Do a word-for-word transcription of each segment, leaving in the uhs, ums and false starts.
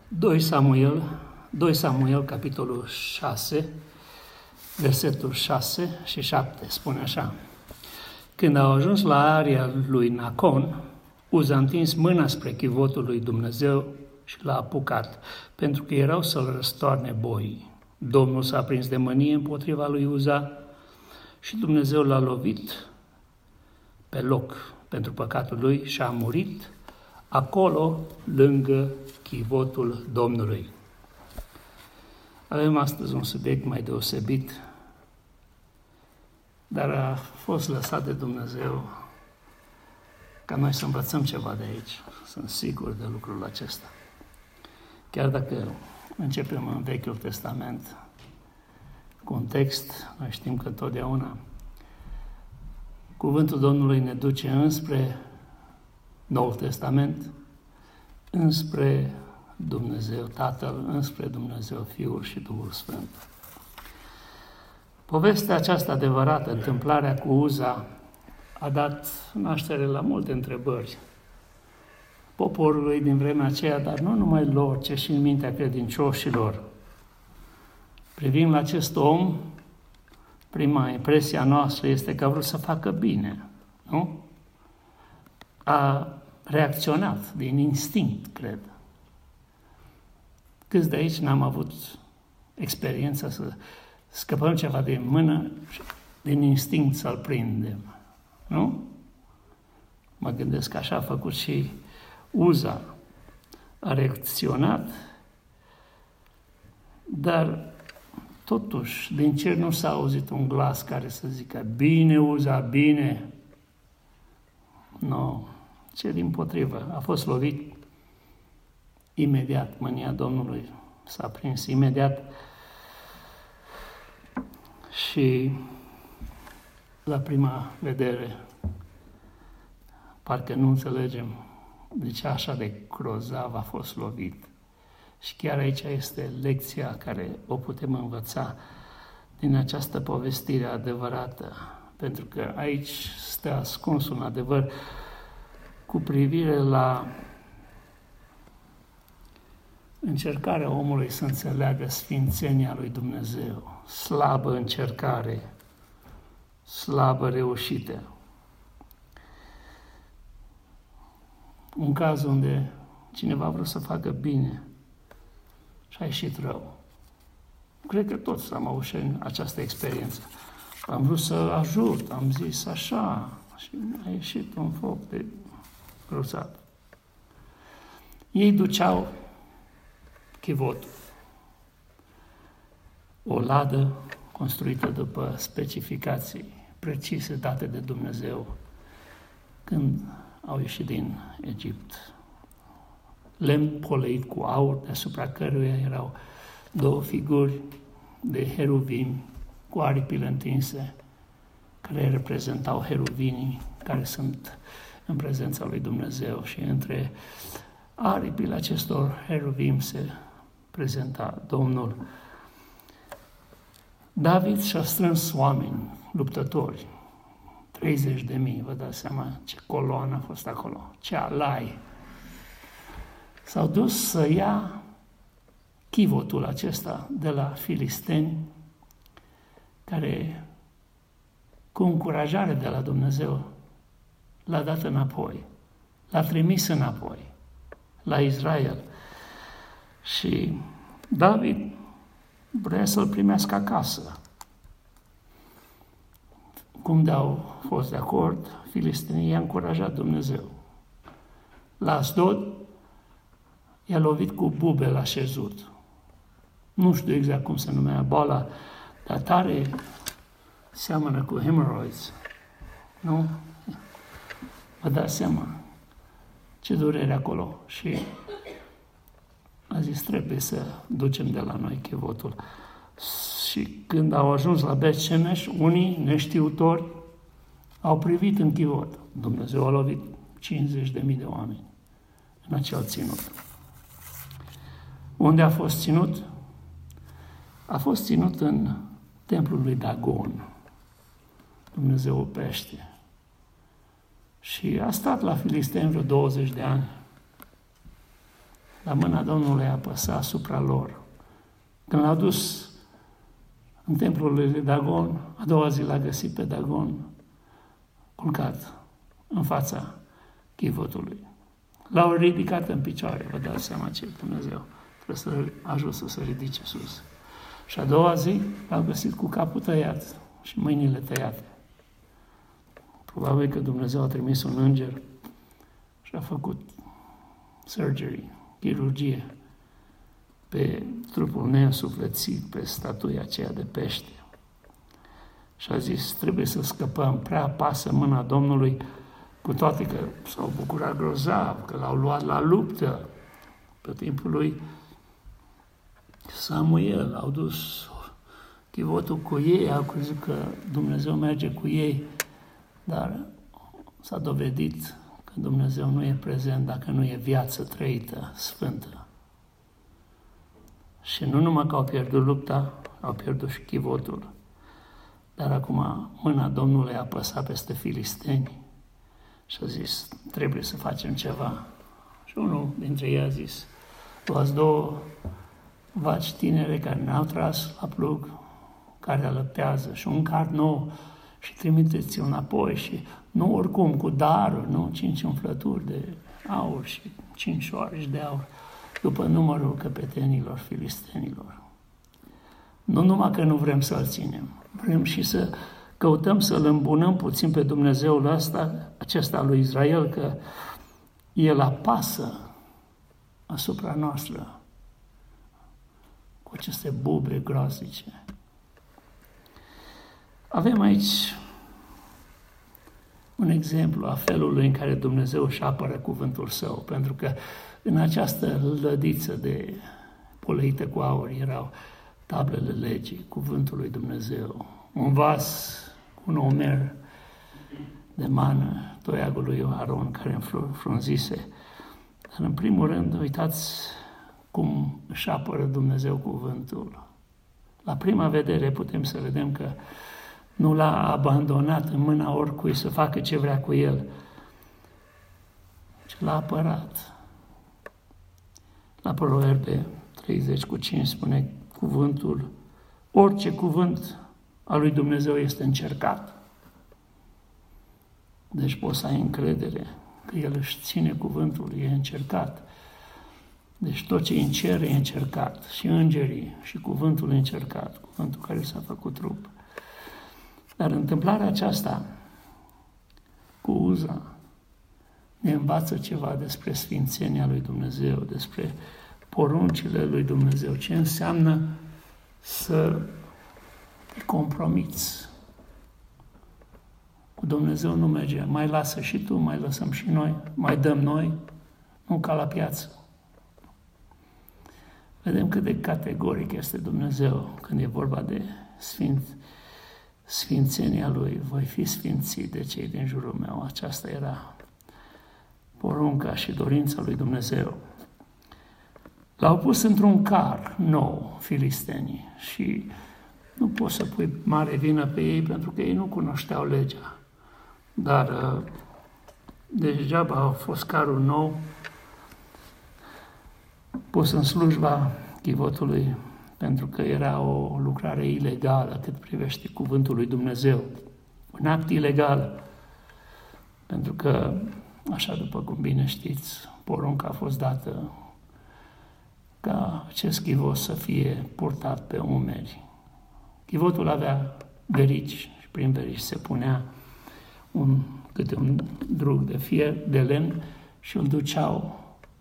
doi Samuel, doi Samuel, capitolul șase, versetul șase și șapte, spune așa. Când au ajuns la area lui Nacon, Uza a întins mâna spre chivotul lui Dumnezeu și l-a apucat, pentru că erau să-l răstoarne boii. Domnul s-a prins de mânie împotriva lui Uza și Dumnezeu l-a lovit pe loc pentru păcatul lui și a murit acolo, lângă chivotul Domnului. Avem astăzi un subiect mai deosebit, dar a fost lăsat de Dumnezeu ca noi să învățăm ceva de aici. Sunt sigur de lucrul acesta. Chiar dacă începem în Vechiul Testament cu un text, noi știm că întotdeauna cuvântul Domnului ne duce înspre Noul Testament, înspre Dumnezeu Tatăl, înspre Dumnezeu Fiul și Duhul Sfânt. Povestea aceasta adevărată, întâmplarea cu Uza, a dat naștere la multe întrebări poporului din vremea aceea, dar nu numai lor, ci și în mintea credincioșilor. Privind la acest om, prima impresie a noastră este că a vrut să facă bine, nu? A reacționat din instinct, cred. Câți de aici n-am avut experiența să scăpăm ceva din mână și din instinct să-l prindem, nu? Mă gândesc că așa a făcut și Uza. A reacționat, dar totuși din cer nu s-a auzit un glas care să zică bine, Uza, bine. Nu, ce dimpotrivă, a fost lovit imediat, mânia Domnului s-a prins imediat și la prima vedere parcă nu înțelegem de ce așa de grozav a fost lovit. Și chiar aici este lecția care o putem învăța din această povestire adevărată, pentru că aici stă ascuns un adevăr cu privire la încercarea omului să înțeleagă sfințenia lui Dumnezeu. Slabă încercare, slabă reușită. Un caz unde cineva a vrut să facă bine și a ieșit rău. Cred că toți am avut și această experiență. Am vrut să ajut, am zis așa și a ieșit un foc de grozav. Ei duceau chivotul, o ladă construită după specificații precise date de Dumnezeu când au ieșit din Egipt. Lemn poleit cu aur, deasupra căruia erau două figuri de heruvimi cu aripile întinse, care reprezentau heruvinii care sunt în prezența lui Dumnezeu și între aripile acestor heruvimi se prezenta Domnul. David și-a strâns oameni, luptători, treizeci de mii, vă dați seama ce coloană a fost acolo, ce alai. S-au dus să ia chivotul acesta de la filisteni, care, cu încurajare de la Dumnezeu, l-a dat înapoi, l-a trimis înapoi la Israel. Și David vrea să-l primească acasă. Cum de-au fost de acord, filistenii i-a încurajat Dumnezeu. La Asdod i-a lovit cu bube la șezut. Nu știu exact cum se numea boala, dar tare seamănă cu hemorrhoids. Nu? Vă dați seama ce durere acolo. Și a zis, trebuie să ducem de la noi chivotul. Și când au ajuns la Bet-Shemesh, unii neștiutori au privit în chivot. Dumnezeu a lovit cincizeci de mii de oameni în acel ținut. Unde a fost ținut? A fost ținut în templul lui Dagon, Dumnezeu pește. Și a stat la filisteni vreo douăzeci de ani. Dar mâna Domnului a apăsat asupra lor. Când l-au dus în templul lui Dagon, a doua zi l-a găsit pe Dagon culcat în fața chivotului. L-au ridicat în picioare, vă dați seama ce Dumnezeu trebuie să ajute să se ridice sus. Și a doua zi l-au găsit cu capul tăiat și mâinile tăiate. Probabil că Dumnezeu a trimis un înger și a făcut surgery, chirurgie, pe trupul neînsuflețit, pe statuia aceea de pește. Și a zis, trebuie să scăpăm, prea apasă mâna Domnului, cu toate că s-au bucurat grozav, că l-au luat la luptă pe timpul lui Samuel, au dus chivotul cu ei, au crezut că Dumnezeu merge cu ei, dar s-a dovedit că Dumnezeu nu e prezent dacă nu e viață trăită, sfântă. Și nu numai că au pierdut lupta, au pierdut și chivotul, dar acum mâna Domnului a apăsat peste filisteni și a zis, trebuie să facem ceva. Și unul dintre ei a zis, luați două vaci tinere care n-au tras la plug, care alăptează, și un car nou, și trimiteți-l înapoi, și nu oricum cu daruri, nu, cinci umflături de aur și cinci șoareci de aur, după numărul căpetenilor filistenilor. Nu numai că nu vrem să-l ținem, vrem și să căutăm să-l îmbunăm puțin pe Dumnezeul ăsta, acesta lui Israel, că el apasă asupra noastră cu aceste bube groaznice. Avem aici un exemplu a felului în care Dumnezeu își apără cuvântul Său, pentru că în această lădiță de poleită cu aur erau tablele legii, cuvântul lui Dumnezeu, un vas cu un omer de mană, toiagul lui Aron care înfrunzise. Dar în primul rând, uitați cum își apără Dumnezeu cuvântul. La prima vedere putem să vedem că nu l-a abandonat în mâna oricui să facă ce vrea cu el, ci l-a apărat. La Proverbe treizeci cu cinci spune cuvântul, orice cuvânt al lui Dumnezeu este încercat. Deci poți să ai încredere că El își ține cuvântul, e încercat. Deci tot ce e în cer e încercat, și îngerii, și cuvântul e încercat, cuvântul care s-a făcut trup. Dar întâmplarea aceasta cu Uza ne învață ceva despre sfințenia lui Dumnezeu, despre poruncile lui Dumnezeu, ce înseamnă să te compromiți. Cu Dumnezeu nu merge, mai lasă și tu, mai lăsăm și noi, mai dăm noi, nu ca la piață. Vedem cât de categoric este Dumnezeu când e vorba de sfinț, sfințenia Lui. Voi fi sfințit de cei din jurul meu. Aceasta era porunca și dorința lui Dumnezeu. L-au pus într-un car nou, filistenii, și nu poți să pui mare vină pe ei pentru că ei nu cunoșteau legea. Dar degeaba a fost carul nou pus în slujba chivotului, pentru că era o lucrare ilegală cât privește cuvântul lui Dumnezeu. Un act ilegal, pentru că, așa după cum bine știți, porunca a fost dată ca acest chivot să fie purtat pe umeri. Chivotul avea verici și prin verici se punea un, câte un drug de fier, de lemn, și îl duceau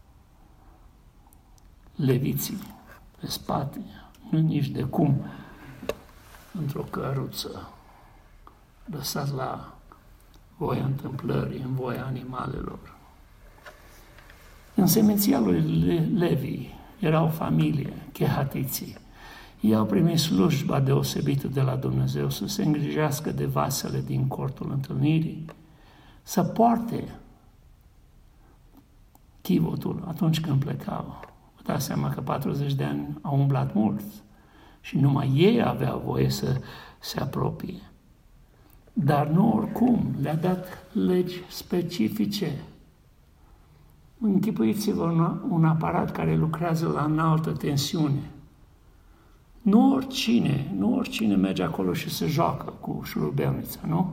leviții pe spate, nu nici de cum într-o căruță, lăsați la voia întâmplării, în voia animalelor. În seminția lui Levi era o familie, chehatiții. Ei au primit slujba deosebită de la Dumnezeu să se îngrijească de vasele din cortul întâlnirii, să poarte chivotul atunci când plecau. Vă dați seama că patruzeci de ani au umblat mult și numai ei aveau voie să se apropie. Dar nu oricum, le-a dat legi specifice. Închipuiți-vă un, un aparat care lucrează la înaltă tensiune. Nu oricine, nu oricine merge acolo și se joacă cu șurubelnița, nu?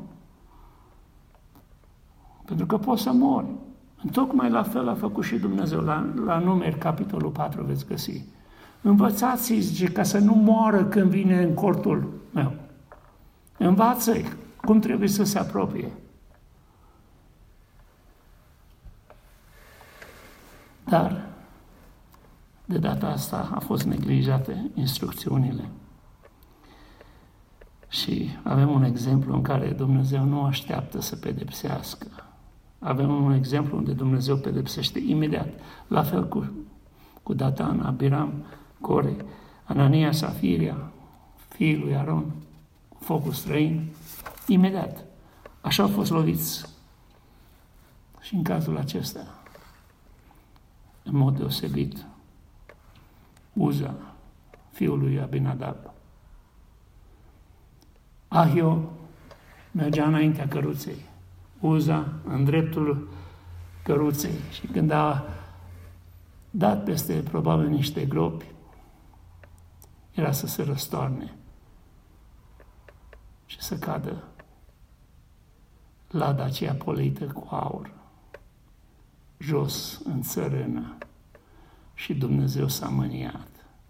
Pentru că poți să mori. Tocmai la fel a făcut și Dumnezeu. La, la Numeri, capitolul patru, veți găsi. Învățați-i, zice, ca să nu moară când vine în cortul meu. Învață-i cum trebuie să se apropie. Dar, de data asta, a fost neglijate instrucțiunile. Și avem un exemplu în care Dumnezeu nu așteaptă să pedepsească. Avem un exemplu unde Dumnezeu pedepsește imediat. La fel cu, cu Datan, Abiram, Core, Anania, Safiria, fiul lui Aron, focul străin, imediat. Așa au fost loviți și în cazul acesta, în mod deosebit, Uza, fiul lui Abinadab. Ahio mergea înaintea căruței, Uza în dreptul căruței și când a dat peste probabil niște gropi, era să se răstoarne și să cadă lada aceea polită cu aur, jos în țărână, și Dumnezeu s-a mâniat.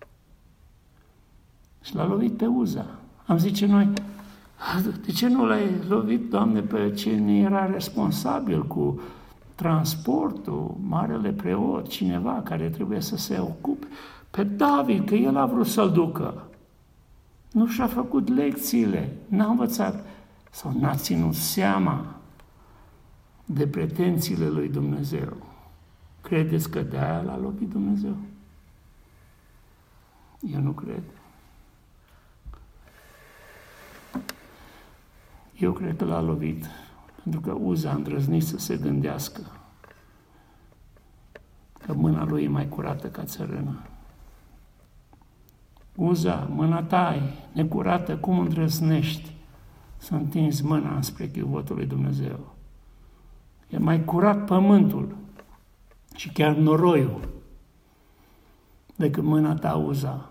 Și l-a lovit pe Uza. Am zice noi, de ce nu l-ai lovit, Doamne, pe cine era responsabil cu transportul, marele preot, cineva care trebuie să se ocupe? Pe David, că el a vrut să-l ducă. Nu și-a făcut lecțiile, n-a învățat sau n-a ținut seama de pretențiile lui Dumnezeu. Credeți că de-aia l-a lovit Dumnezeu? Eu nu cred. Eu cred că l-a lovit pentru că Uza a îndrăznit să se gândească că mâna lui e mai curată ca țărână. Uza, mâna ta e necurată, cum îndrăznești să întinzi mâna înspre chivotul lui Dumnezeu? E mai curat pământul și chiar noroiul decât mâna ta, Uza.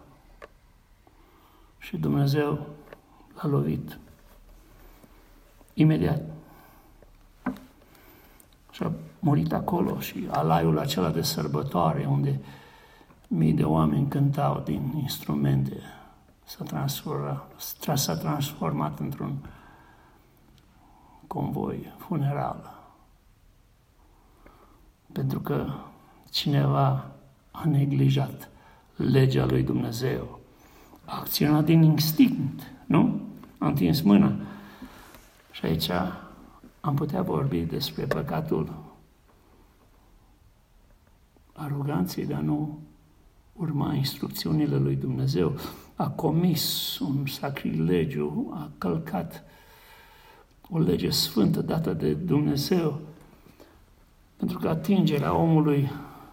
Și Dumnezeu l-a lovit imediat. Și a murit acolo și alaiul acela de sărbătoare unde mii de oameni cântau din instrumente s-a transformat, s-a transformat într-un convoi funeral. Pentru că cineva a neglijat legea lui Dumnezeu. A acționat din instinct, nu? A întins mâna. Și aici am putea vorbi despre păcatul aroganței de a nu urma instrucțiunile lui Dumnezeu. A comis un sacrilegiu, a călcat o lege sfântă dată de Dumnezeu, pentru că atingerea omului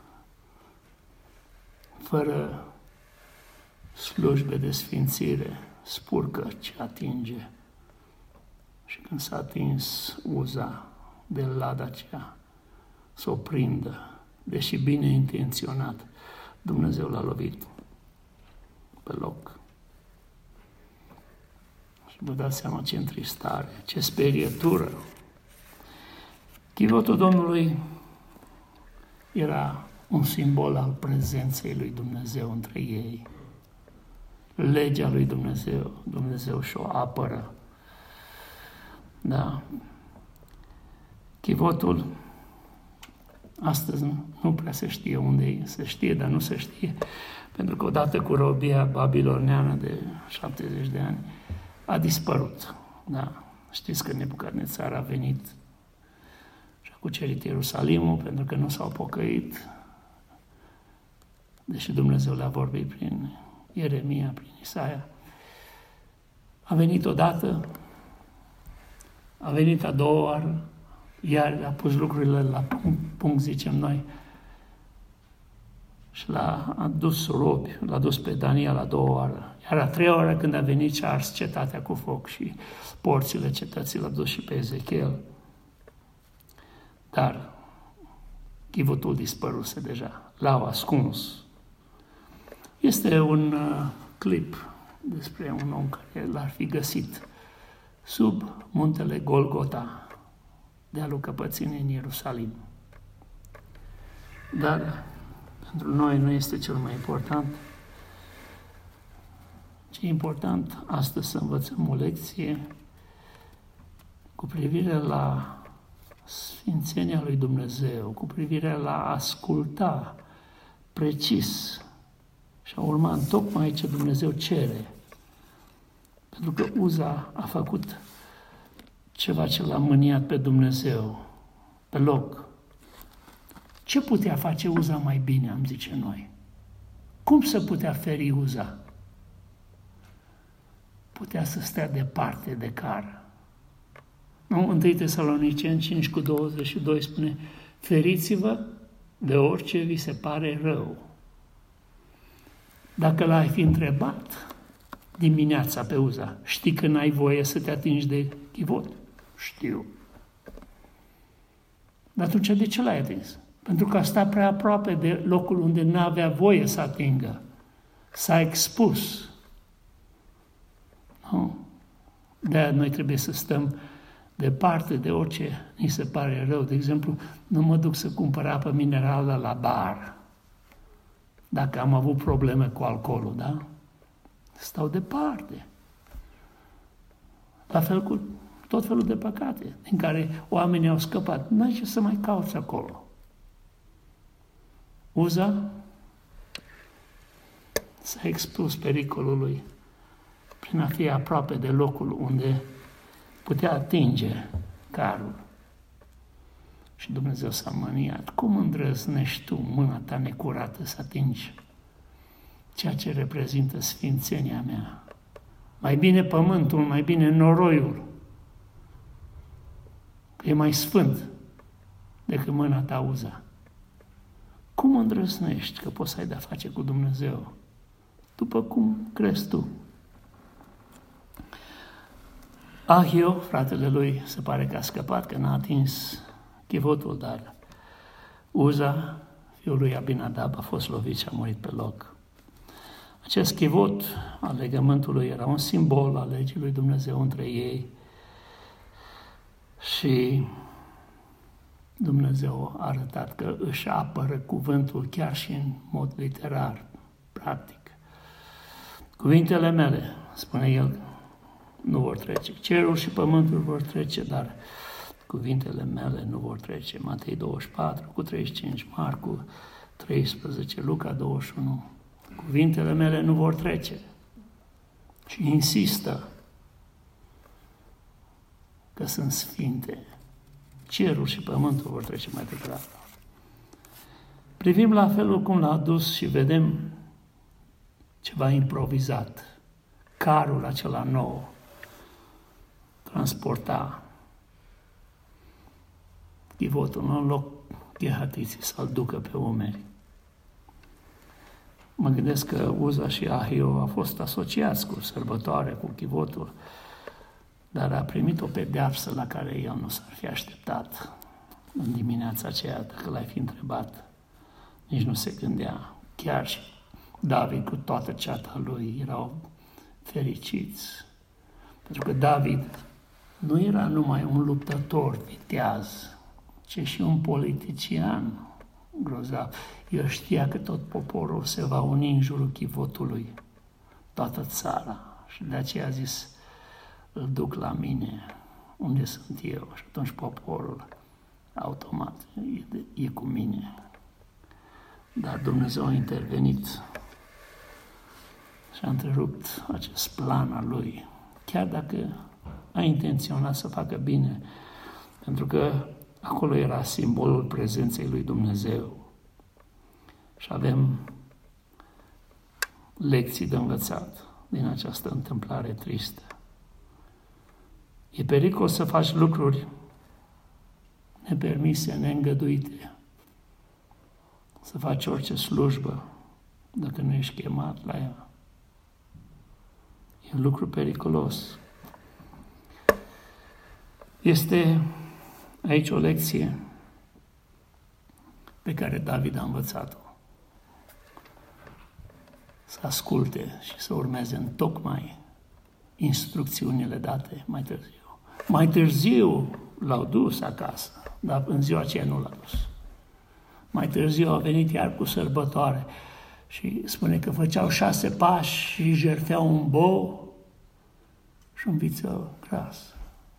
fără slujbe de sfințire spurcă ce atinge. Și când s-a atins Uza de lada aceea, să o prindă, deși bine intenționat, Dumnezeu l-a lovit pe loc. Și vă dați seama ce întristare, ce sperietură. Chivotul Domnului era un simbol al prezenței lui Dumnezeu între ei. Legea lui Dumnezeu, Dumnezeu și-o apără. Da. Chivotul astăzi nu prea se știe unde e, se știe, dar nu se știe, pentru că odată cu robia babiloneană de șaptezeci de ani a dispărut. Da. Știți că Nebucadnețar a venit și a cucerit Ierusalimul pentru că nu s-au pocăit, deși Dumnezeu le-a vorbit prin Ieremia, prin Isaia. A venit odată, a venit a doua oară, iar a pus lucrurile la punct, punct zicem noi, și l-a adus robi, l-a dus pe Daniel a doua oară. Iar a treia oară, când a venit, și-a ars cetatea cu foc și porțile cetății l-a dus și pe Ezechiel. Dar chivotul dispăruse deja, l-au ascuns. Este un uh, clip despre un om care l-ar fi găsit sub muntele Golgota, dealul Căpățânii în Ierusalim. Dar pentru noi nu este cel mai important. Ce e important astăzi să învățăm o lecție cu privire la sfințenia lui Dumnezeu, cu privire la a asculta precis și a urma tocmai ce Dumnezeu cere. Pentru că Uza a făcut ceva ce l-a mâniat pe Dumnezeu, pe loc. Ce putea face Uza mai bine, am zice noi? Cum să putea feri Uza? Putea să stea departe de car. Nu? întâi Tesaloniceni cinci cu douăzeci și doi spune: feriți-vă de orice vi se pare rău. Dacă l-ai fi întrebat dimineața pe Uza, știi că n-ai voie să te atingi de chivot? Știu. Dar atunci de ce l-ai atins? Pentru că a stat prea aproape de locul unde n-avea voie să atingă. S-a expus. Nu? De-aia noi trebuie să stăm departe de orice ni se pare rău. De exemplu, nu mă duc să cumpăr apă minerală la bar dacă am avut probleme cu alcoolul, da? Stau departe. La fel cu tot felul de păcate din care oamenii au scăpat. N-ai ce să mai cauți acolo. Uza s-a expus pericolului prin a fi aproape de locul unde putea atinge carul. Și Dumnezeu s-a mâniat. Cum îndrăznești tu, mâna ta necurată, să atingi ceea ce reprezintă sfințenia mea? Mai bine pământul, mai bine noroiul, că e mai sfânt decât mâna ta, Uza. Cum îndrăznești că poți să ai de-a face cu Dumnezeu? După cum crezi tu. Ahio, fratele lui, se pare că a scăpat, că n-a atins chivotul, dar Uza, fiul lui Abinadab, a fost lovit și a murit pe loc. Acest chivot al legământului era un simbol al legii lui Dumnezeu între ei și Dumnezeu a arătat că își apără cuvântul chiar și în mod literar, practic. Cuvintele mele, spune el, nu vor trece. Cerul și pământul vor trece, dar cuvintele mele nu vor trece. Matei douăzeci și patru cu treizeci și cinci, Marcu treisprezece, Luca douăzeci și unu. Cuvintele mele nu vor trece. Și insistă că sunt sfinte. Cerul și pământul vor trece mai degrabă. Privim la felul cum l-a adus și vedem ceva improvizat. Carul acela nou transporta chivotul, nu în loc ghehatiții să-l ducă pe umeri. Mă gândesc că Uza și Ahio au fost asociați cu sărbătoare, cu chivotul, dar a primit o pedeapsă la care el nu s-ar fi așteptat în dimineața aceea, dacă l-ai fi întrebat. Nici nu se gândea. Chiar și David cu toată ceata lui erau fericiți. Pentru că David nu era numai un luptător viteaz, ci și un politician grozav. El știa că tot poporul se va uni în jurul chivotului, toată țara. Și de aceea a zis, îl duc la mine, unde sunt eu. Și atunci poporul, automat, e, e cu mine. Dar Dumnezeu a intervenit și a întrerupt acest plan al lui, chiar dacă a intenționat să facă bine, pentru că acolo era simbolul prezenței lui Dumnezeu. Și avem lecții de învățat din această întâmplare tristă. E pericol să faci lucruri nepermise, neîngăduite, să faci orice slujbă dacă nu ești chemat la ea. E un lucru periculos. Este aici o lecție pe care David a învățat-o. Să asculte și să urmeze întocmai instrucțiunile date mai târziu. Mai târziu l-au dus acasă, dar în ziua aceea nu l-a dus. Mai târziu a venit iar cu sărbătoare și spune că făceau șase pași și jertfeau un bou și un vițel gras.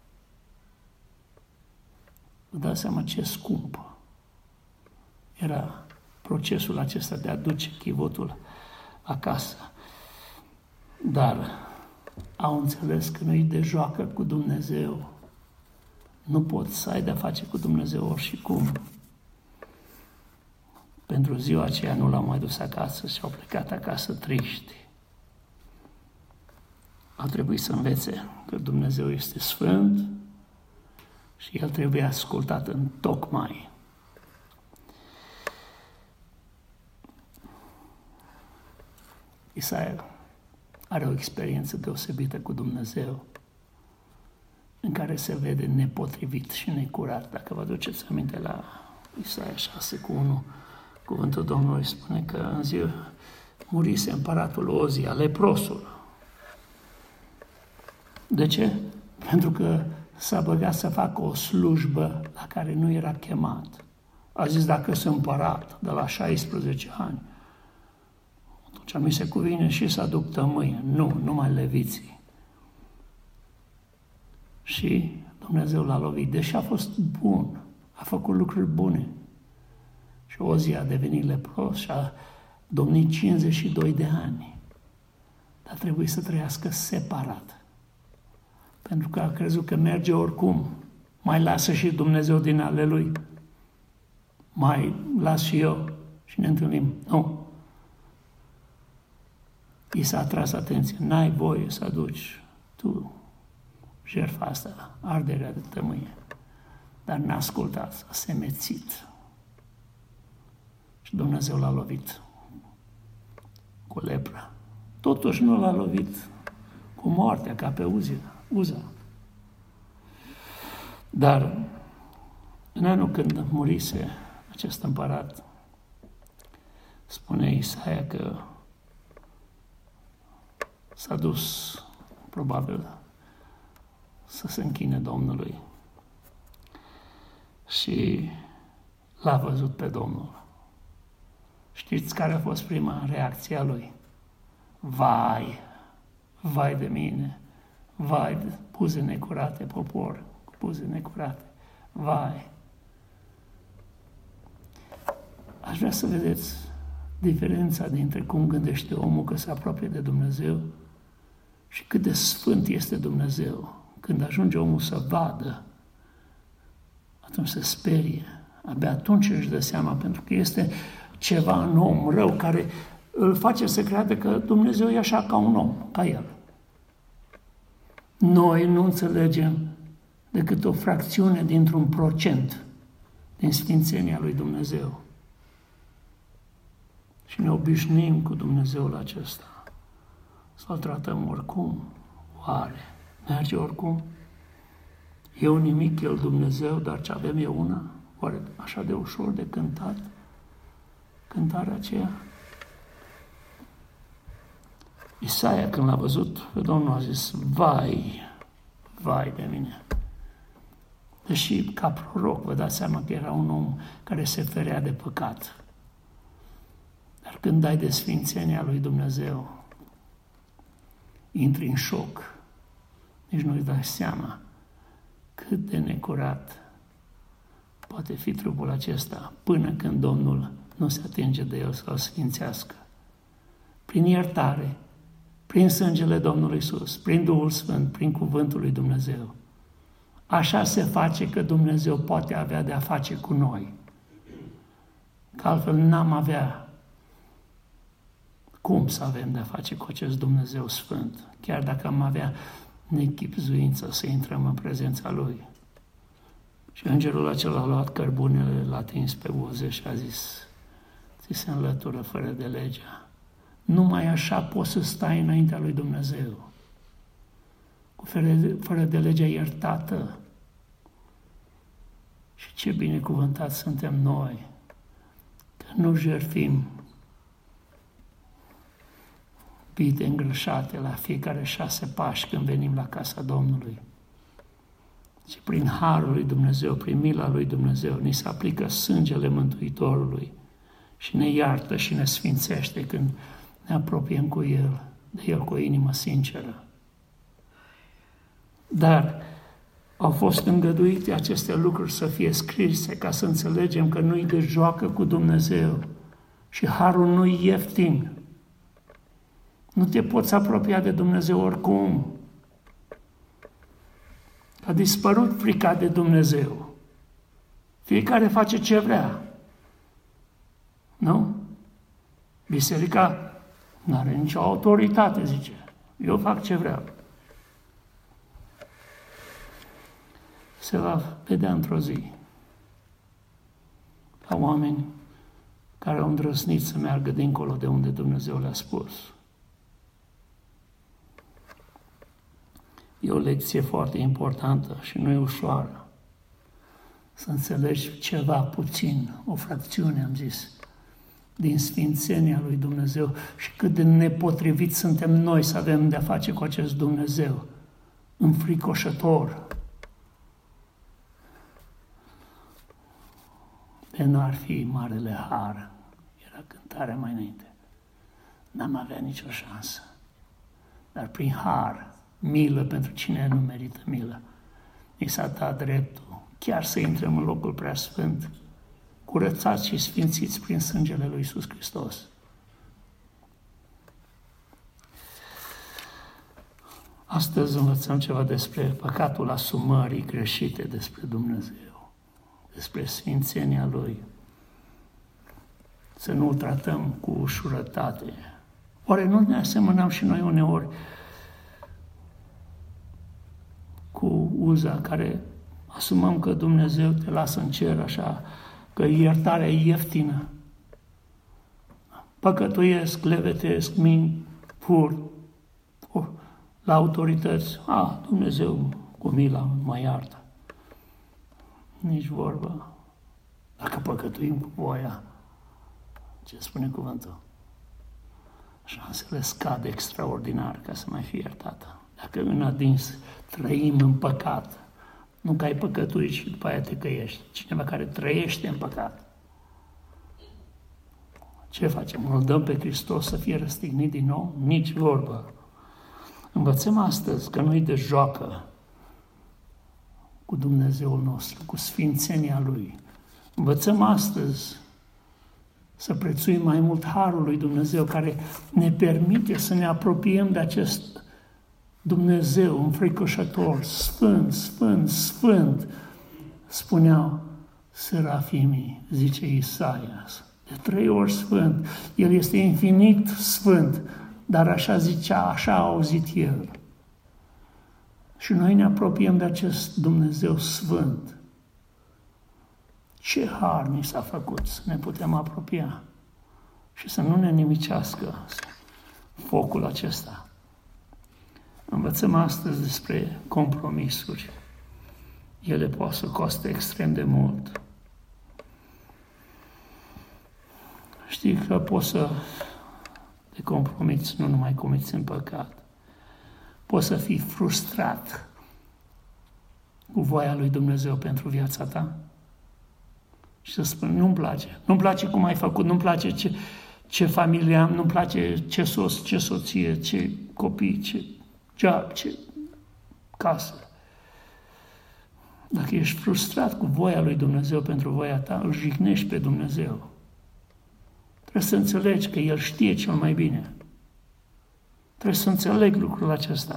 Vă dați seama ce scump era procesul acesta de a duce chivotul acasă. Dar au înțeles că nu-i de joacă cu Dumnezeu. Nu poți să ai de-a face cu Dumnezeu oricum. Pentru ziua aceea nu l-au mai dus acasă și au plecat acasă triști. Au trebuit să învețe că Dumnezeu este sfânt și El trebuie ascultat în tocmai. Isaia are o experiență deosebită cu Dumnezeu, în care se vede nepotrivit și necurat. Dacă vă aduceți aminte la Isaia șase cu unu, cuvântul Domnului spune că în zi murise împăratul Ozia, leprosul. De ce? Pentru că s-a băgat să facă o slujbă la care nu era chemat. A zis, dacă sunt împărat de la șaisprezece ani, atunci mi se cuvine și să aduc tămâie. Nu, numai leviții. Și Dumnezeu l-a lovit, deși a fost bun, a făcut lucruri bune. Și Ozia a devenit lepros și a domnit cincizeci și doi de ani. Dar trebuie să trăiască separat. Pentru că a crezut că merge oricum. Mai lasă și Dumnezeu din ale lui. Mai las și eu și ne întâlnim. Nu. I s-a atras atenție. N-ai voie să aduci tu jertfa asta, arderea de tămâie. Dar n-a ascultat, s-a semețit. Și Dumnezeu l-a lovit cu lepră. Totuși nu l-a lovit cu moartea, ca pe Uzia. Uza. Dar în anul când murise acest împărat, spune Isaia că s-a dus probabil să se închine Domnului și l-a văzut pe Domnul. Știți care a fost prima reacție a lui? Vai, vai de mine, vai de buze necurate, popor, cu buze necurate, vai. Aș vrea să vedeți diferența dintre cum gândește omul că se apropie de Dumnezeu și cât de sfânt este Dumnezeu. Când ajunge omul să vadă, atunci se sperie. Abia atunci își dă seama, pentru că este ceva în om rău care îl face să creadă că Dumnezeu e așa ca un om, ca el. Noi nu înțelegem decât o fracțiune dintr-un procent din sfințenia lui Dumnezeu. Și ne obișnuim cu Dumnezeul acesta. Să-L tratăm oricum. Oare merge oricum? Eu nimic, El Dumnezeu, dar ce avem eu una? Oare așa de ușor de cântat? Cântarea aceea? Isaia, când l-a văzut pe Domnul, a zis, vai, vai de mine. Deși ca proroc, vă dați seama că era un om care se ferea de păcat. Dar când dai de sfințenia lui Dumnezeu, intri în șoc. Nici nu-ți dai seama cât de necurat poate fi trupul acesta până când Domnul nu se atinge de el să-l sfințească. Prin iertare, prin sângele Domnului Iisus, prin Duhul Sfânt, prin cuvântul lui Dumnezeu. Așa se face că Dumnezeu poate avea de-a face cu noi. Că altfel n-am avea cum să avem de-a face cu acest Dumnezeu Sfânt, chiar dacă am avea nechipzuință să intrăm în prezența Lui. Și îngerul acela a luat cărbunele, l-a atins pe buze și a zis, ți se înlătură fără de legea. Numai așa poți să stai înaintea lui Dumnezeu, cu fără de, fără de legea iertată. Și ce binecuvântați suntem noi, nu jertfim vite îngrășate la fiecare șase pași când venim la casa Domnului. Și prin harul lui Dumnezeu, prin mila lui Dumnezeu, ni se aplică sângele Mântuitorului și ne iartă și ne sfințește când ne apropiem cu El, de El cu o inimă sinceră. Dar au fost îngăduite aceste lucruri să fie scrise ca să înțelegem că nu-i de joacă cu Dumnezeu și harul nu-i ieftin. Nu te poți apropia de Dumnezeu oricum. A dispărut frica de Dumnezeu. Fiecare face ce vrea. Nu? Biserica nu are nicio autoritate, zice. Eu fac ce vreau. Se va vedea într-o zi ca oameni care au îndrăznit să meargă dincolo de unde Dumnezeu le-a spus. E o lecție foarte importantă și nu e ușoară. Să înțelegi ceva puțin, o fracțiune, am zis, din sfințenia lui Dumnezeu și cât de nepotrivit suntem noi să avem de-a face cu acest Dumnezeu înfricoșător. De n-ar fi marele har, era cântarea mai înainte, n-am avea nicio șansă. Dar prin har, milă pentru cine nu merită milă, ni s-a dat dreptul chiar să intrăm în locul preasfânt, curățați și sfințiți prin sângele lui Iisus Hristos. Astăzi învățăm ceva despre păcatul asumării greșite despre Dumnezeu, despre sfințenia Lui. Să nu-L tratăm cu ușurătate. Oare nu ne asemănăm și noi uneori cu uza care asumăm că Dumnezeu te lasă în cer așa, că iertarea e ieftină? Păcătuiesc, levetesc, mint, fur, oh, la autorități. A, Dumnezeu cu mila mă iartă. Nici vorbă. Dacă păcătuim cu voia, ce spune cuvântul? Șansele scad extraordinar ca să mai fie iertată. Dacă în adins trăim în păcat, nu că ai păcătuit și după aia te căiești. Cineva care trăiește în păcat. Ce facem? Îl dăm pe Hristos să fie răstignit din nou? Nici vorbă. Învățăm astăzi că nu-i de joacă cu Dumnezeul nostru, cu sfințenia Lui. Învățăm astăzi să prețuim mai mult harul lui Dumnezeu care ne permite să ne apropiem de acest Dumnezeu înfricoșător, sfânt, sfânt, sfânt, spuneau serafimii, zice Isaia, de trei ori sfânt. El este infinit sfânt, dar așa zicea, așa a auzit el. Și noi ne apropiem de acest Dumnezeu sfânt. Ce har ni s-a făcut să ne putem apropia și să nu ne nimicească focul acesta. Învățăm astăzi despre compromisuri. Ele pot să coste extrem de mult. Știi că poți să te compromiți, nu numai comiți în păcat. Poți să fii frustrat cu voia lui Dumnezeu pentru viața ta și să spui, nu-mi place, nu-mi place cum ai făcut, nu-mi place ce, ce familie am, nu-mi place ce soț, ce soție, ce copii, ce job, ce casă. Dacă ești frustrat cu voia lui Dumnezeu pentru voia ta, îl jignești pe Dumnezeu. Trebuie să înțelegi că El știe cel mai bine. Trebuie să înțeleg lucrul acesta.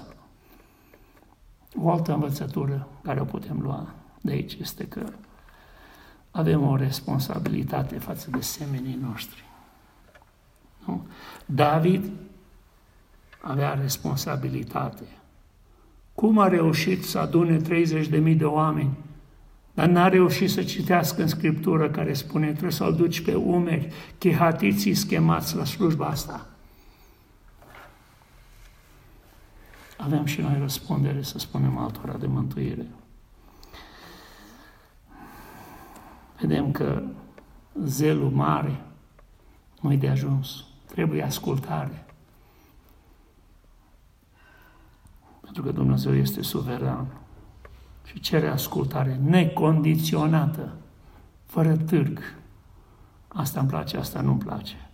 O altă învățătură care o putem lua de aici este că avem o responsabilitate față de semenii noștri. Nu? David avea responsabilitate. Cum a reușit să adune treizeci de mii de oameni, dar n-a reușit să citească în Scriptură care spune trebuie să-l duci pe umeri, chehatiții schemați la slujba asta. Avem și noi răspundere să spunem altora de mântuire. Vedem că zelul mare nu-i de ajuns. Trebuie ascultare. Pentru că Dumnezeu este suveran și cere ascultare necondiționată, fără târg. Asta îmi place, asta nu-mi place.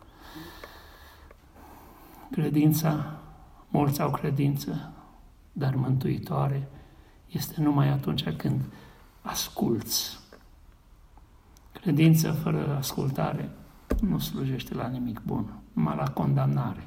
Credința, mulți au credință, dar mântuitoare este numai atunci când asculți. Credință fără ascultare nu slujește la nimic bun, numai la condamnare.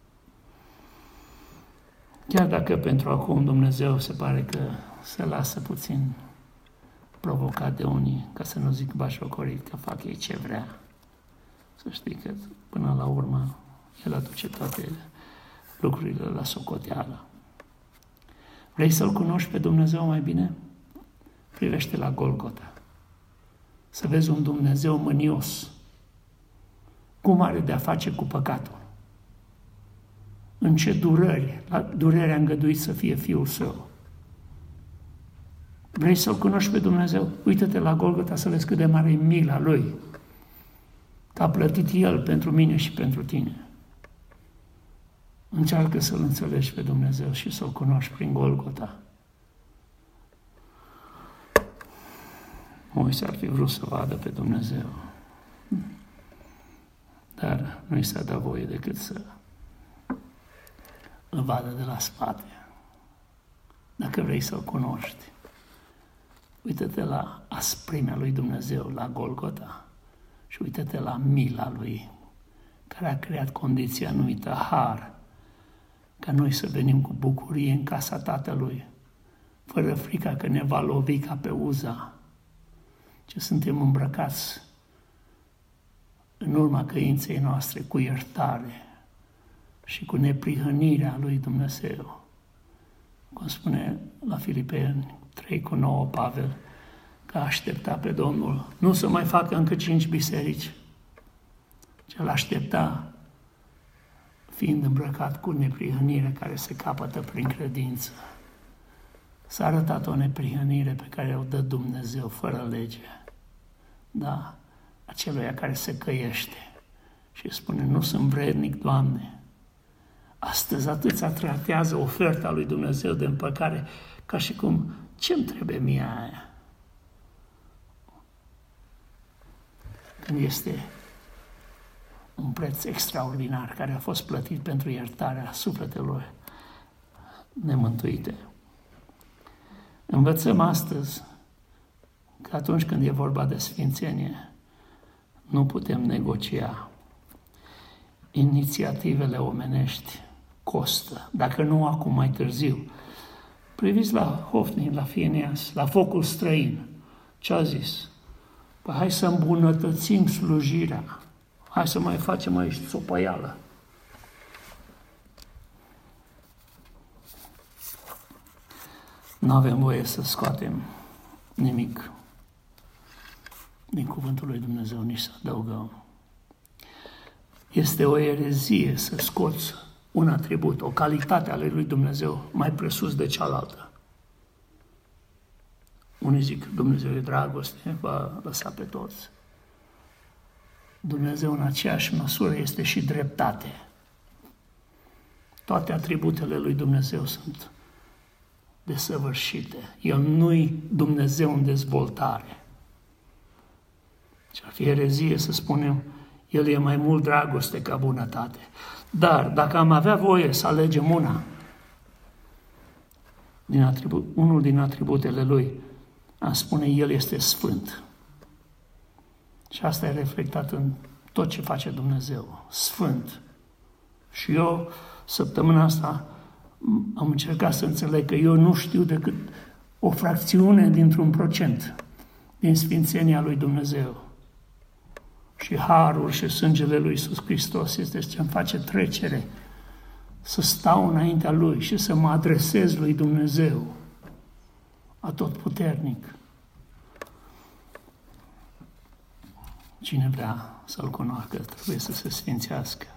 Chiar dacă pentru acum Dumnezeu se pare că se lasă puțin provocat de unii, ca să nu zic bașocorit, că fac ei ce vrea. Să știi că până la urmă El aduce toate lucrurile la socoteală. Vrei să-L cunoști pe Dumnezeu mai bine? Privește la Golgota. Să vezi un Dumnezeu mânios. Cum are de-a face cu păcatul? În ce durări, la durere a îngăduit să fie Fiul Său. Vrei să-L cunoști pe Dumnezeu? Uită-te la Golgota să vezi cât de mare e mila Lui. Că a plătit El pentru mine și pentru tine. Încearcă să-L înțelegi pe Dumnezeu și să-L cunoști prin Golgota. Moise ar fi vrut să vadă pe Dumnezeu, dar nu i s-a dat voie decât să îl vadă de la spate. Dacă vrei să-L cunoști, uită-te la asprimea lui Dumnezeu la Golgota și uită-te la mila Lui, care a creat condiția numită har, ca noi să venim cu bucurie în casa Tatălui, fără frica că ne va lovi ca pe Uza, ci suntem îmbrăcați în urma căinței noastre cu iertare și cu neprihănirea lui Dumnezeu. Cum spune la Filipeni trei cu nouă Pavel, că aștepta pe Domnul nu să mai facă încă cinci biserici, ci îl aștepta fiind îmbrăcat cu neprihănire care se capătă prin credință. S-a arătat o neprihănire pe care o dă Dumnezeu fără lege. Da, aceluia care se căiește și spune, nu sunt vrednic, Doamne. Astăzi atâția tratează oferta lui Dumnezeu de împăcare ca și cum, ce-mi trebuie mie aia? Când este un preț extraordinar care a fost plătit pentru iertarea sufletelor nemântuite. Învățăm astăzi că atunci când e vorba de sfințenie, nu putem negocia. Inițiativele omenești costă, dacă nu acum, mai târziu. Priviți la Hofni, la Fineas, la focul străin. Ce a zis? Păi hai să îmbunătățim slujirea. Hai să mai facem aici sopăială. Nu avem voie să scoatem nimic din cuvântul lui Dumnezeu, nici să adăugăm. Este o erezie să scoți un atribut, o calitate ale lui Dumnezeu mai presus de cealaltă. Unii zic, Dumnezeu e dragoste, va lăsa pe toți. Dumnezeu în aceeași măsură este și dreptate. Toate atributele lui Dumnezeu sunt desăvârșite. El nu-i Dumnezeu în dezvoltare. Și ar fi erezie să spunem, El e mai mult dragoste ca bunătate. Dar dacă am avea voie să alegem una, din atribut, unul din atributele Lui, am spune, El este sfânt. Și asta e reflectat în tot ce face Dumnezeu. Sfânt. Și eu, săptămâna asta, am încercat să înțeleg că eu nu știu decât o fracțiune dintr-un procent din sfințenia lui Dumnezeu. Și harul și sângele lui Iisus Hristos este ce îmi face trecere, să stau înaintea Lui și să mă adresez lui Dumnezeu, atotputernic. Cine vrea să-L cunoască, trebuie să se sfințească.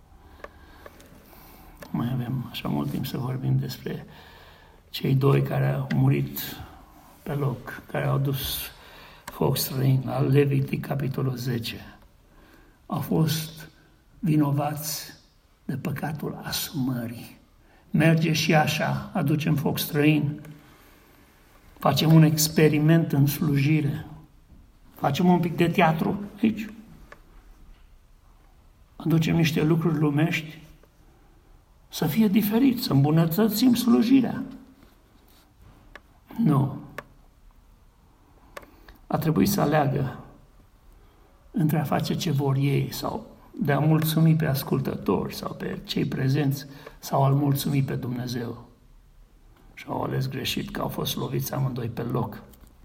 Mai avem așa mult timp să vorbim despre cei doi care au murit pe loc, care au dus foc străin, la Levitic, capitolul zece. Au fost vinovați de păcatul asumării. Merge și așa, aducem foc străin, facem un experiment în slujire, facem un pic de teatru aici, aducem niște lucruri lumești, să fie diferit, să îmbunătățim slujirea. Nu. A trebuit să aleagă între a face ce vor ei sau de a mulțumi pe ascultători sau pe cei prezenți sau a-L mulțumi pe Dumnezeu. Și au ales greșit, că au fost loviți amândoi pe loc.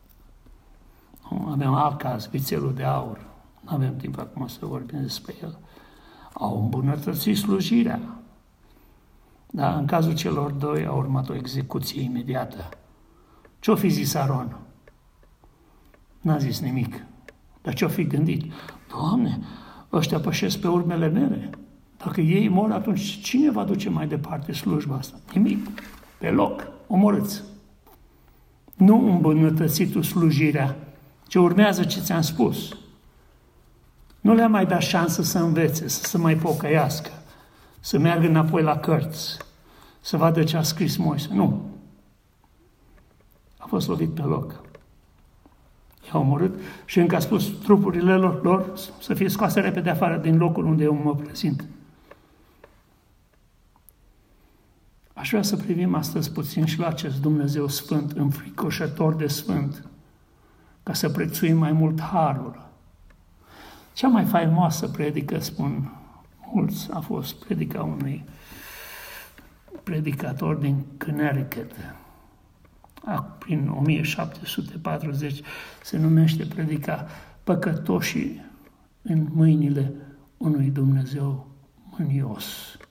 Avem alt caz, vițelul de aur. Nu avem timp acum să vorbim despre el. Au îmbunătățit slujirea. Dar în cazul celor doi a urmat o execuție imediată. Ce-o fi zis Aron? N-a zis nimic. Dar ce-o fi gândit? Doamne, ăștia pășesc pe urmele mele. Dacă ei mor, atunci cine va duce mai departe slujba asta? Nimic. Pe loc. Omorâți. Nu îmbunătăți tu slujirea. Ce urmează ce ți-am spus. Nu le-a mai dat șansă să învețe, să se mai pocăiască, să meargă înapoi la cărți, să vadă ce a scris Moise. Nu. A fost lovit pe loc. I-a omorât și încă a spus trupurile lor, lor să fie scoase repede afară din locul unde eu mă prezint. Aș vrea să privim astăzi puțin și la acest Dumnezeu Sfânt, înfricoșător de Sfânt, ca să prețuim mai mult harul. Cea mai faimoasă predică, spun mulți, a fost predica unui predicator din Connecticut. Prin o mie șapte sute patruzeci se numește predica Păcătoșii în mâinile unui Dumnezeu mânios.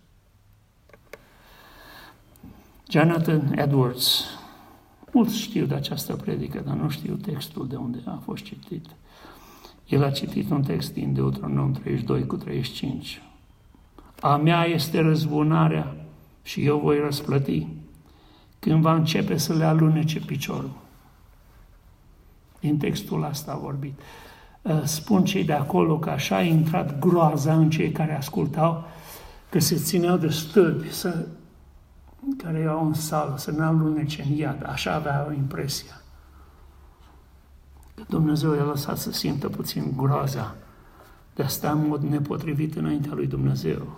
Jonathan Edwards, mulți știu de această predică, dar nu știu textul de unde a fost citit. El a citit un text din Deuteronom treizeci și doi cu treizeci și cinci. A mea este răzbunarea și eu voi răsplăti când va începe să le alunece piciorul. Din textul ăsta a vorbit. Spun cei de acolo că așa a intrat groaza în cei care ascultau, că se țineau de stâlpi să, care erau în sală, să ne alunece în iad. Așa aveau impresia. Că Dumnezeu i-a lăsat să simtă puțin groaza de a sta în mod nepotrivit înaintea lui Dumnezeu.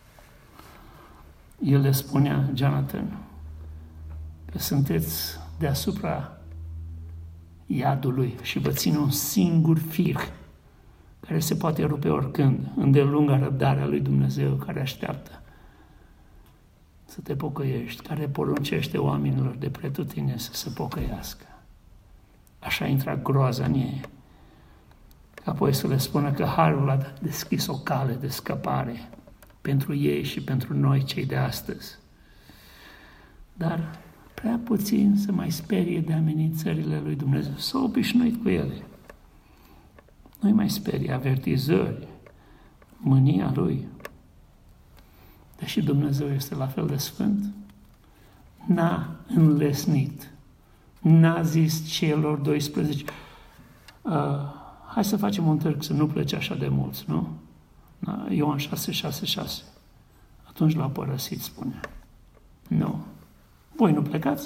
El le spunea, Jonathan, că sunteți deasupra iadului și vă ține un singur fir care se poate rupe oricând, îndelunga răbdarea lui Dumnezeu care așteaptă să te pocăiești, care poruncește oamenilor de pretutine să se pocăiască. Așa intra groaza în ei. Apoi să le spună că harul a deschis o cale de scăpare pentru ei și pentru noi, cei de astăzi. Dar prea puțin să mai sperie de amenințările lui Dumnezeu. S-au obișnuit cu ele. Nu-i mai sperie avertizări, mânia lui. Deși Dumnezeu este la fel de sfânt, n-a înlesnit, n-a zis celor doisprezece, uh, hai să facem un târg să nu plece așa de mulți, nu? Ioan șase, șase, șase. Atunci l-a părăsit, spune. Nu. Voi nu plecați?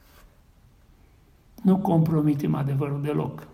Nu compromitem adevărul deloc.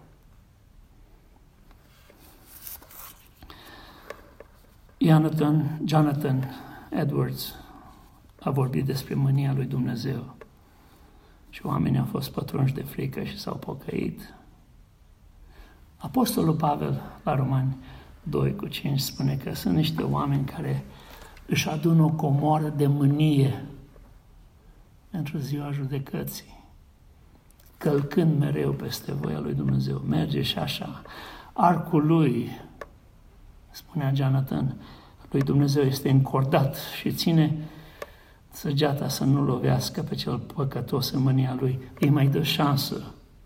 Jonathan, Jonathan Edwards a vorbit despre mânia lui Dumnezeu și oamenii au fost pătrunși de frică și s-au pocăit. Apostolul Pavel la Romani doi cu cinci spune că sunt niște oameni care își adună o comoară de mânie pentru ziua judecății, călcând mereu peste voia lui Dumnezeu. Merge și așa. Arcul lui, spunea Jonathan, lui Dumnezeu este încordat și ține săgeata să nu lovească pe cel păcătos în mânia lui. Îi mai dă șansă.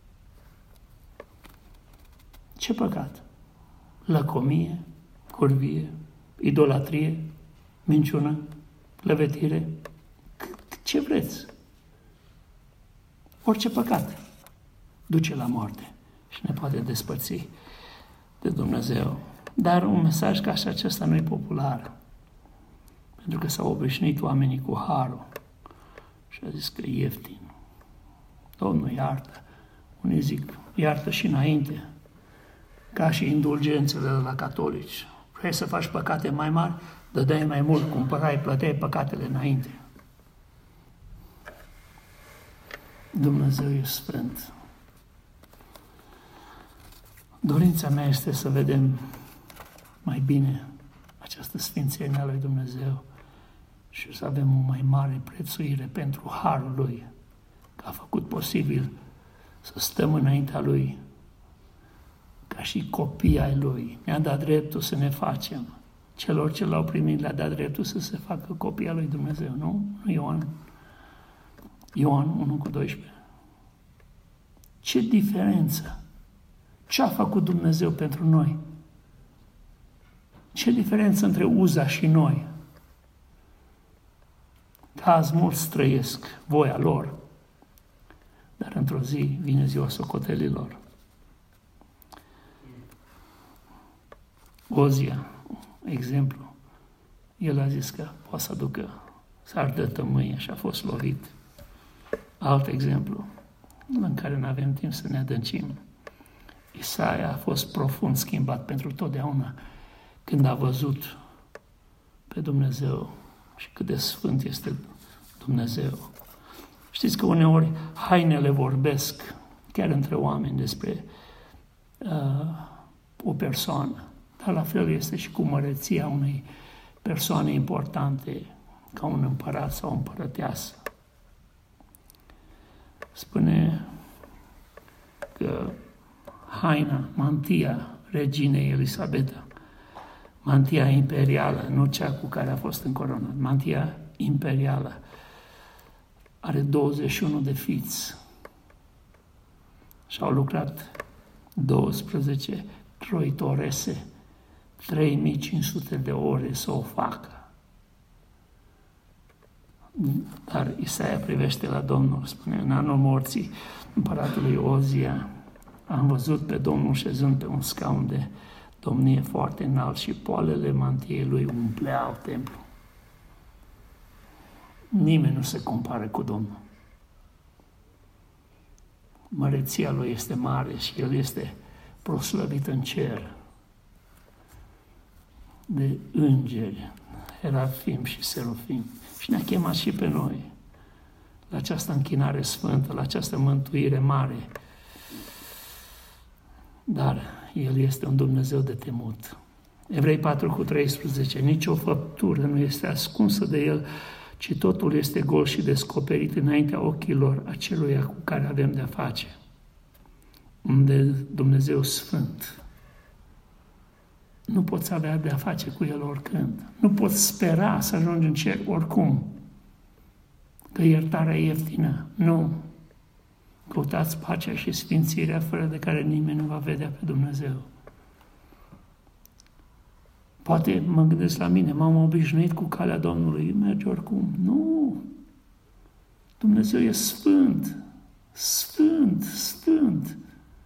Ce păcat? Lăcomie, curvie, idolatrie, minciună, clăvetire, ce vreți. Orice păcat duce la moarte și ne poate despărți de Dumnezeu. Dar un mesaj ca și acesta nu e popular. Pentru că s-au obișnuit oamenii cu harul și a zis că e ieftin. Domnul iartă. Unii zic, iartă și înainte, ca și indulgențele de la catolici. Vrei să faci păcate mai mari? Dădeai mai mult, cumpărai, plăteai păcatele înainte. Dumnezeu e sfânt. Dorința mea este să vedem mai bine această sfințenie a lui Dumnezeu și să avem o mai mare prețuire pentru harul Lui, că a făcut posibil să stăm înaintea Lui ca și copii ai Lui. Ne-a dat dreptul să ne facem. Celor ce l-au primit le-a dat dreptul să se facă copii al lui Dumnezeu, nu? Ioan, Ioan unu cu doisprezece. Ce diferență! Ce a făcut Dumnezeu pentru noi? Ce diferență între Uza și noi? Că azi mulți trăiesc voia lor, dar într-o zi vine ziua socotelilor. Ozia, exemplu, el a zis că poate să aducă, să ardă tămâie și a fost lovit. Alt exemplu, în care nu avem timp să ne adâncim. Isaia a fost profund schimbat pentru totdeauna când a văzut pe Dumnezeu și cât de sfânt este Dumnezeu. Știți că uneori hainele vorbesc chiar între oameni despre uh, o persoană, dar la fel este și cu măreția unei persoane importante ca un împărat sau o împărăteasă. Spune că haina, mantia reginei Elisabeta, mantia imperială, nu cea cu care a fost încoronat, mantia imperială, are douăzeci și unu de fiți și au lucrat douăsprezece croitorese, trei mii cinci sute de ore să o facă. Dar Isaia privește la Domnul, spune, în anul morții împăratului Ozia, am văzut pe Domnul șezând pe un scaun de domnie foarte înalt și poalele mantiei lui umpleau templu. Nimeni nu se compară cu Domnul. Măreția lui este mare și el este proslăvit în cer de îngeri, Herafim și Serufim. Și ne-a chemat și pe noi la această închinare sfântă, la această mântuire mare. Dar El este un Dumnezeu de temut. Evrei patru cu treisprezece. Nici o făptură nu este ascunsă de El, ci totul este gol și descoperit înaintea ochilor aceluia cu care avem de-a face. Unde Dumnezeu sfânt. Nu poți avea de-a face cu El oricând. Nu poți spera să ajungi în cer oricum. Că iertarea e ieftină. Nu. Căutați pacea și sfințirea fără de care nimeni nu va vedea pe Dumnezeu. Poate mă gândesc la mine, m-am obișnuit cu calea Domnului, merge oricum. Nu! Dumnezeu e sfânt, sfânt, sfânt.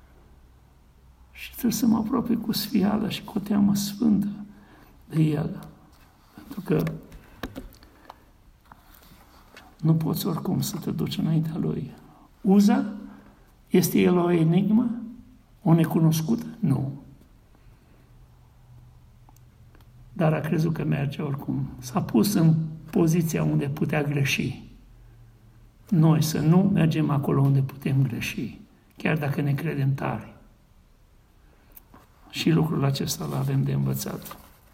Și trebuie să mă apropii cu sfială și cu o teamă sfântă de El. Pentru că nu poți oricum să te duci înaintea Lui. Uza? Este el o enigmă? O necunoscută? Nu. Dar a crezut că merge oricum. S-a pus în poziția unde putea greși. Noi să nu mergem acolo unde putem greși, chiar dacă ne credem tari. Și lucrul acesta îl avem de învățat.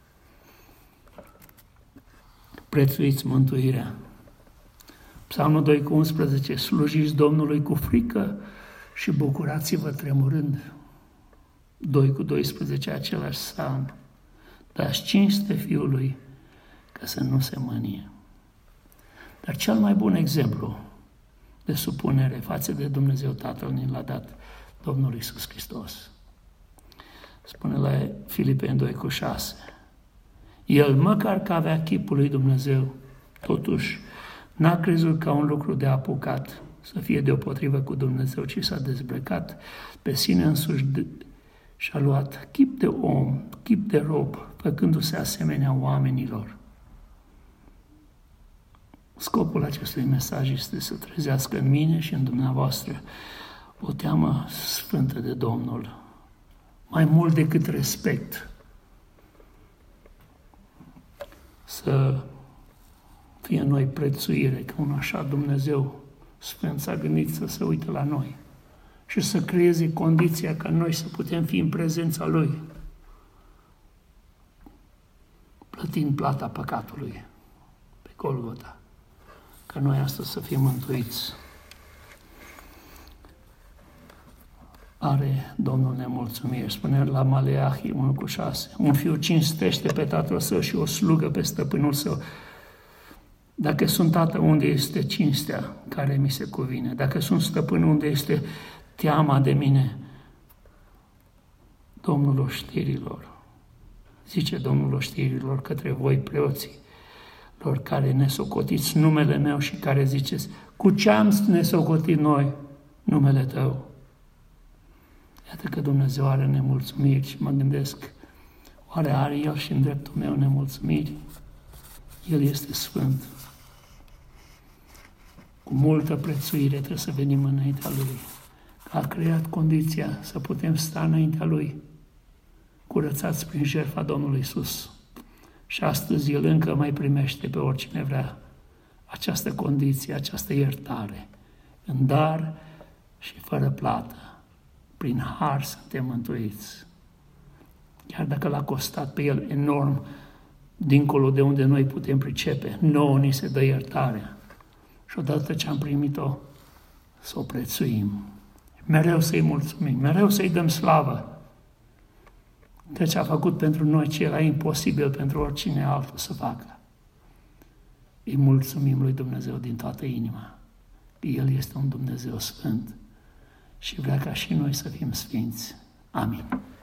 Prețuiți mântuirea. Psalmul doi cu unsprezece. Slujiți Domnului cu frică și bucurați-vă tremurând. doi cu doisprezece, același psalm. Dați cinste Fiului ca să nu se mânie. Dar cel mai bun exemplu de supunere față de Dumnezeu Tatăl ni l-a dat Domnul Iisus Hristos. Spune la Filipeni doi cu șase. El, măcar că avea chipul lui Dumnezeu, totuși n-a crezut ca un lucru de apucat să fie deopotrivă cu Dumnezeu, ci s-a dezbrăcat pe sine însuși de, și a luat chip de om, chip de rob, făcându-se asemenea oamenilor. Scopul acestui mesaj este să trezească în mine și în dumneavoastră o teamă sfântă de Domnul, mai mult decât respect. Să fie în noi prețuire, că un așa Dumnezeu Sfânt s-a gândit să se uite la noi și să creeze condiția ca noi să putem fi în prezența Lui, plătind plata păcatului pe Golgota, ca noi astăzi să fim mântuiți. Are Domnul nemulțumiri, spune la Maleahi unu cu șase, un fiu cinstește pe tatăl său și o slugă pe stăpânul său. Dacă sunt tată, unde este cinstea care mi se cuvine? Dacă sunt stăpân, unde este teama de mine? Domnul oștirilor, zice Domnul oștirilor către voi preoții, lor care ne socotiți numele meu și care ziceți, cu ce am nesocotit noi numele tău? Iată că Dumnezeu are nemulțumiri și mă gândesc, oare are El și în dreptul meu nemulțumiri? El este sfânt. Cu multă prețuire trebuie să venim înaintea Lui. Că a creat condiția să putem sta înaintea Lui, curățați prin jertfa Domnului Iisus. Și astăzi El încă mai primește pe oricine vrea această condiție, această iertare, în dar și fără plată. Prin har suntem mântuiți. Chiar dacă l-a costat pe El enorm, dincolo de unde noi putem pricepe, nouă ni se dă iertarea. Și odată ce am primit-o, să o prețuim. Mereu să-i mulțumim, mereu să-i dăm slavă. Căci a făcut pentru noi ce era imposibil pentru oricine altul să facă. Îi mulțumim lui Dumnezeu din toată inima. El este un Dumnezeu sfânt și vrea ca și noi să fim sfinți. Amin.